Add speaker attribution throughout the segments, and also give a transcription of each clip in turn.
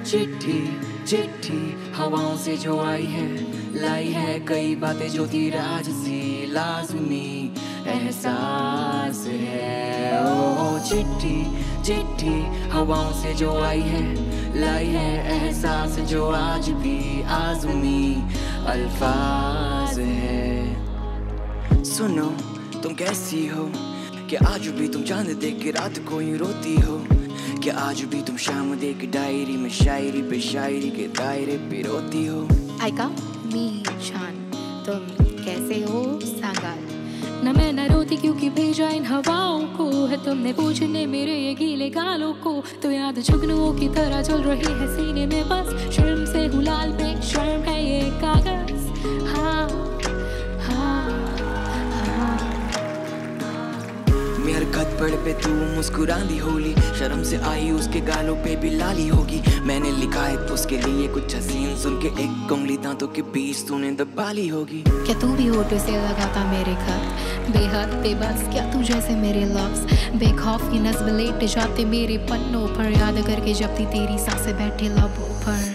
Speaker 1: चिट्ठी चिट्ठी हवाओं से जो आई है, लाई है कई बातें जो थी राज सी, लाज़मी एहसास है। ओ चिट्ठी चिट्ठी हवाओं से जो आई है, लाई है एहसास जो आज भी आज़मी अल्फाज है। सुनो तुम कैसी हो, क्या आज भी तुम चांद देख के रात को यूं रोती हो, क्या आज भी तुम शाम देख के डायरी में शायरी पे शायरी के दायरे पे रोती हो।
Speaker 2: आयका मी शान, तुम कैसे हो सांगाल? न मैं न रोती क्योंकि भेजा इन हवाओं को है तुमने पूछने मेरे ये गीले गालों को। तो याद जुगनुओं की तरह चल रही है सीने में, बस शर्म से गुलाल पे शर्म है ये कागज। हाँ
Speaker 1: मेरे खत पढ़ पे तू मुस्कुराती होली, शर्म से आई उसके गालों पे भी लाली होगी। मैंने लिखा है तो उसके लिए कुछ हसीन, सुन के एक उंगली दांतों के बीच तूने दबा ली होगी।
Speaker 2: क्या तू भी होठों से लगाता मेरे खत, बेहद बेबस क्या तू जैसे मेरे लफ्ज, बेखौफ की नज़्म लेट जाते मेरे पन्नों पर, याद करके जब थी तेरी सांसें बैठे लबों पर।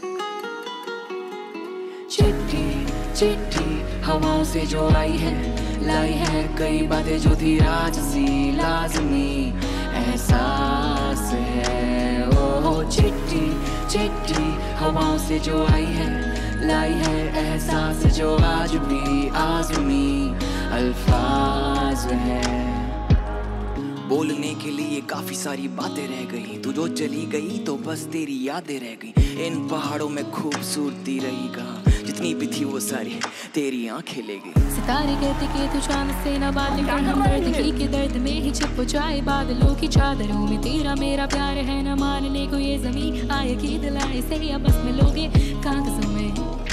Speaker 1: चिट्ठी चिट्ठी हवाओं से जो आई है, लाई है कई बातें जो थी राज सी, लाज़मी एहसास है। ओ चिट्ठी चिट्ठी हवाओं से जो आई है, लाई है एहसास जो आज भी आज़मी अल्फाज है। बोलने के लिए काफी सारी बातें रह गई, तू जो चली गई तो बस तेरी यादें रह गई। इन पहाड़ों में खूबसूरती रही कहाँ, जितनी भी थी वो सारी तेरी आंखें ले गई।
Speaker 2: सितारे कहते कि तू चांद से न बातें कर, हम दर्द की के दर्द में ही छिप जाए बादलों की चादरों में। तेरा मेरा प्यार है न मानने को ये ज़मीं, आए की दिलाए से या बस मिलोगे कागजों में।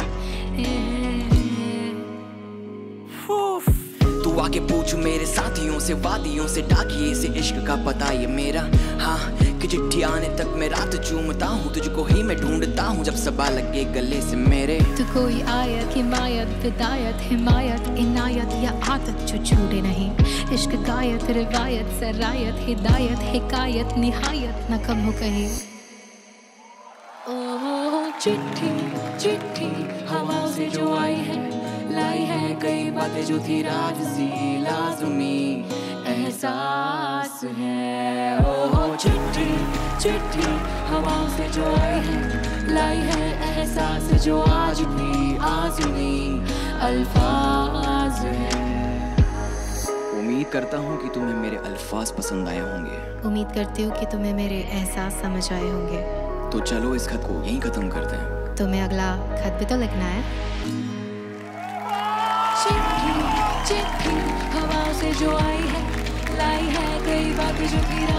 Speaker 1: तू आके पूछ मेरे साथियों से, वादियों से, डाकिए से इश्क का पता ये मेरा। हाँ कि चिट्ठी आने तक मैं रात चूमता हूँ, तुझको ही मैं ढूंढता हूँ जब सबा लगे गले से मेरे।
Speaker 2: तू कोई आयत हिमायत विदायत हिमायत इनायत या आदत जो छूटे नहीं, इश्क गायत रिवायत सरायत हिदायत हिकायत निहायत न कम हो कहीं।
Speaker 1: ओ चिट्ठी चिट्ठी हवाओं से जो आई है, लाई है कई बातें जो थी राज सी, लाज़मी एहसास है। ओ चिट्ठी चिट्ठी हवाओं से जो आई है, लाई है एहसास जो आज भी आज़मी अल्फाज है। उम्मीद करता हूँ कि तुम्हें मेरे अल्फाज पसंद आए होंगे।
Speaker 2: उम्मीद करती हूँ कि तुम्हें मेरे एहसास समझ आए होंगे।
Speaker 1: तो चलो इस खत को यहीं खत्म करते हैं।
Speaker 2: तुम्हें अगला खत भी तो लिखना है।
Speaker 1: चिट्ठी चिट्ठी हवाओं से जो आई है, लाई है कई बातें जो थी